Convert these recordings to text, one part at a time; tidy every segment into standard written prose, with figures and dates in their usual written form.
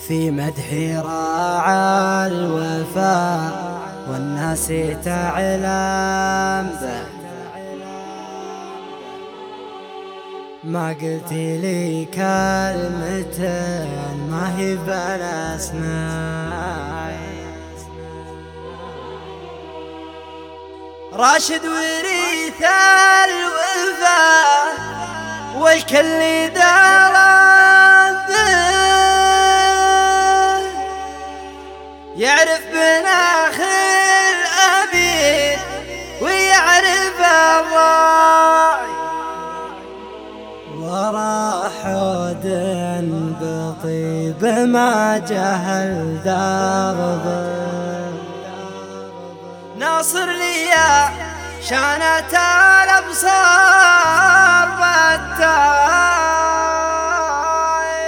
في مدح راعى الوفاء والناس تعلم به. ما قلت لي كلمة ما هي بالأسماء. راشد وريث الوفاء والكل درب به، يعرف بناخ الأبي ويعرف الراعي، ورا حود بطيب ما جهل دربه. ناصر لي شانت الأبصار بالتاي،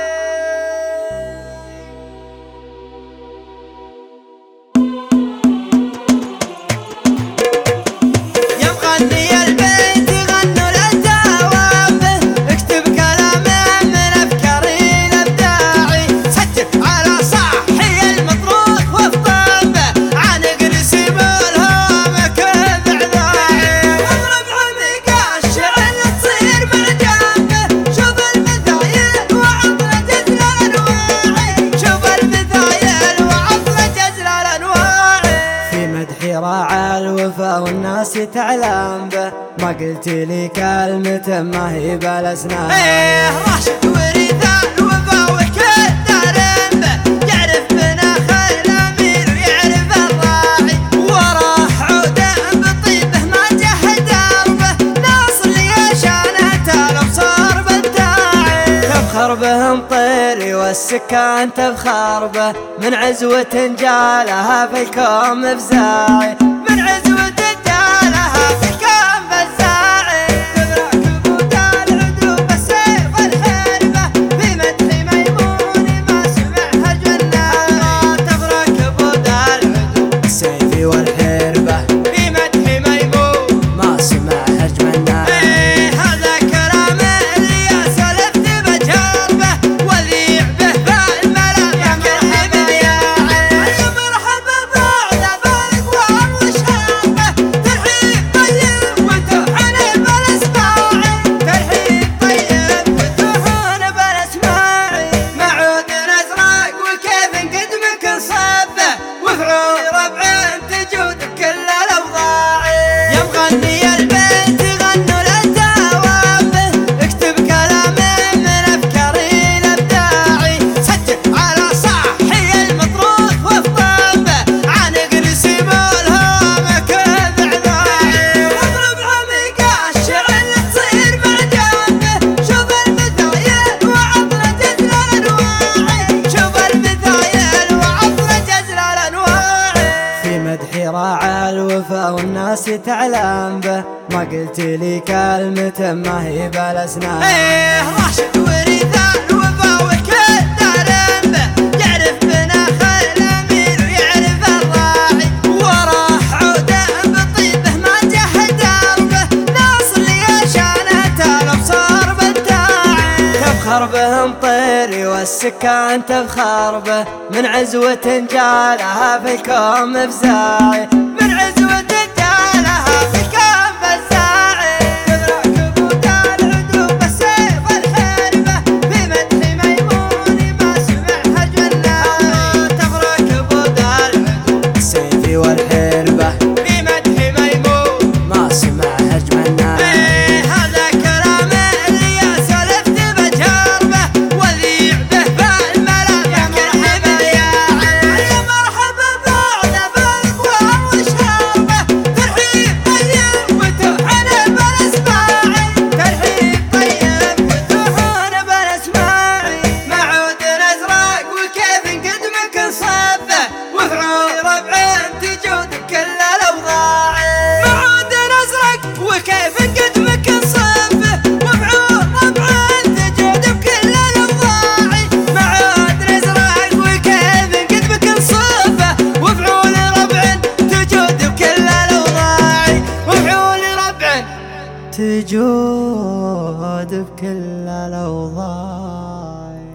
يا مغني البيت غنوا للدوام به، اكتب كلام من أفكاري الإبداعي، سجل على صاحي المطروح وافطن به، عانق نسيب الهام كذع ذاعي، اضرب عميق الشعر تصير مع جنبه، شوف المثايل وعطل جزل الأنواعي، شوف المثايل وعطل جزل الأنواعي. في مدح راعى الوفا والناس تعلم به، ما قلت لي كلمة ما هي بالأسنان. راشد وريث الوفا والكل دارم به، يعرف بناخ الأمير ويعرف الراعي، ورا حود بطيبه ما جه دربه، ناصر لي شانت الأبصار بالداعي، تفخر بهم طيري والسكان تفخر به، من عزوة جالها في الكوم بزاعي، من عزوة جالها في الكوم بزاعي، تبرع كبود العدو بالسيف الحربة، في مدح ميمون ما سمعها جنان، تبرع كبود العدو بالسيف والحربة، في مدح ميمون ما سمعها جنان. هذا كلام اللي سلفت بجربه وذيع به بالملا، يا مرحبا يا عين، يا مرحبا بعد بالاقوام وشابه، ترحيب طيب وتوحن بالاسماعي، ترحيب طيب وتوحن بالاسماعي، معود ازرق وكيف نقدمك نصبه، وفعول ربع تجود بكل الاوضاعي، يا مغني البيت غنوا للدوام به، اكتب كلام من افكاري الابداعي، سجل على صاحي المطروح وافطن به، عانق نسيب الهام كذع ذاعي، اضرب عميق الشعر تصير مع جنبه، شوف المثايل وعطل جزل الانواعي، شوف المثايل وعطل جزل الانواعي. في مدح راعى الوفا والناس تعلم به، ما قلت لي كلمة ما هي بالأسنان. راشد وريث الوفا والكل دارم به، يعرف بناخ الأمير ويعرف الراعي، ورا حود بطيبه ما جه دربه، ناصر لي شانت الأبصار بالداعي، تفخر بهم طيري والسكان تفخر به، من عزوة جالها في الكوم بزاعي، من عزوة جالها في الكوم بزاعي، تبرع كبود العدو بالسيف الحربة، في مدح ميمون ما سمعها جنان، تبرع كبود العدو بالسيف والحربة، في مدح ميمون ما سمعها جنان. هذا كلام اللي سلفت بجربه وذيع به بالملا، يا مرحبا يا عين، يا مرحبا بعد بالاقوام وشابه، ترحيب طيب وتوحن بالاسماعي، ترحيب طيب وتوحن بالاسماعي، معود ازرق وكيف نقدمك نصبه، وفعول ربع تجود بكل الاوضاعي، معود ازرق وكيف نقدمك نصبه، وفعول ربع تجود بكل الاوضاعي، معود ازرق وكيف نقدمك نصبه، وفعول ربع تجود بكل الاوضاعي، وفعول ربع تجود بكل الاوضاع.